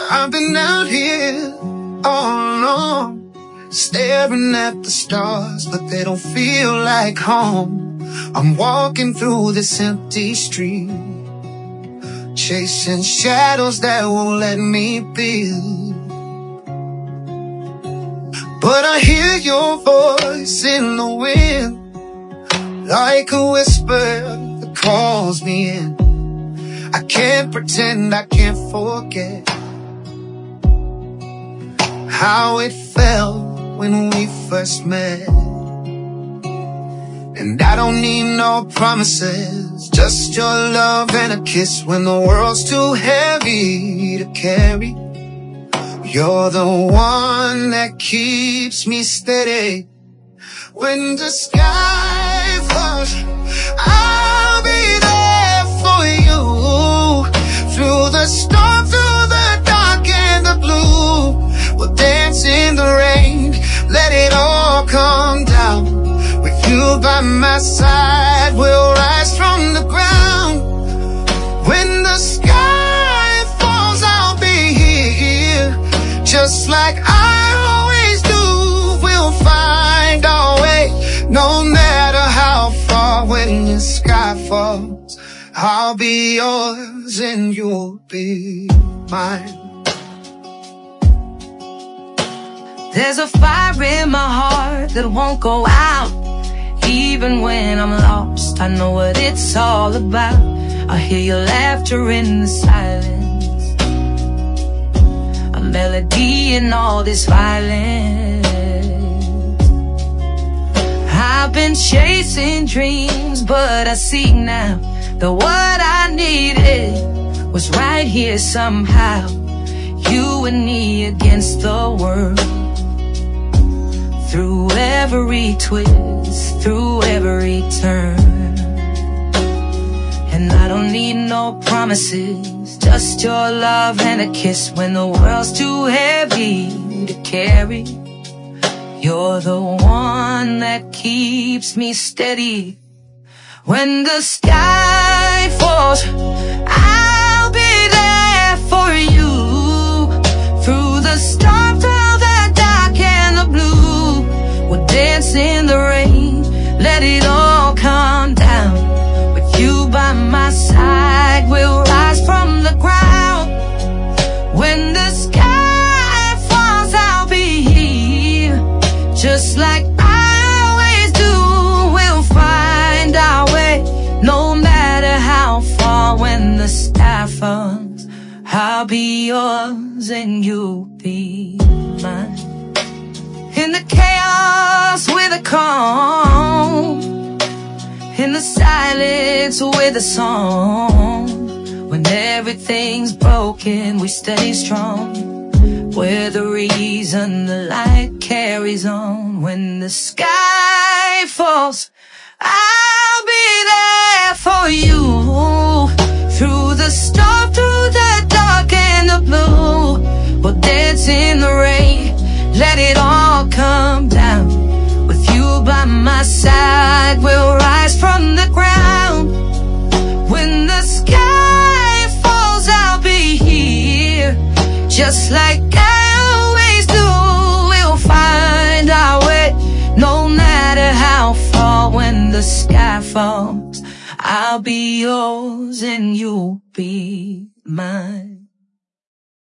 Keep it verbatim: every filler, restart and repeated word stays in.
I've been out here all alone, staring at the stars, but they don't feel like home. I'm walking through this empty street, chasing shadows that won't let me be. But I hear your voice in the wind, like a whisper that calls me in. I can't pretend, I can't forget how it felt when we first met. And I don't need no promises, just your love and a kiss when the world's too heavy to carry. You're the one that keeps me steady. When the sky falls, I'll be there for you. Through the storm, through the dark and the blue, we'll dance in the rain, let it all come down. With you by my side, we'll rise from the ground. When the sky falls, I'll be here, just like I always do. We'll find our way, no matter how far. When the sky falls, I'll be yours and you'll be mine. There's a fire in my heart that won't go out, even when I'm lost. I know what it's all about. I hear your laughter in the silence, a melody in all this violence. I've been chasing dreams, but I see now that what I needed was right here somehow. You and me against the world, through every twist, through every turn. And I don't need no promises, just your love and a kiss when the world's too heavy to carry. You're the one that keeps me steady. When the sky falls, I'll be there for you. Through the storm, through the dark and the blue, we'll dance in the rain, let it all come down. With you by my side, we'll rise from the ground. When the sky falls, I'll be here, just like I always do. We'll find our way, no matter how far. When the sky falls, I'll be yours and you'll be mine. In the chaos with a calm, in the silence with a song. When everything's broken, we stay strong. We're the reason the light carries on. When the sky falls, I'll be there for you. Through the storm, through the dark and the blue, we'll dance in the rain, let it all come down. With you by my side, we'll rise from the ground. When the sky falls, I'll be here, just like I always do. We'll find our way, no matter how far. When the sky falls, I'll be yours and you'll be mine.